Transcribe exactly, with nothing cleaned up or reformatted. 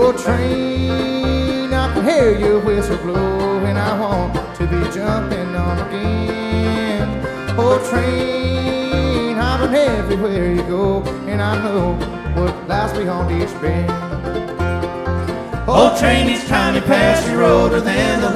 Oh, train, I can hear your whistle blow, and I want to be jumping on again. Oh, train, I've been everywhere you go, and I know what lies beyond each bend. Oh, train, each time you pass, you're older than the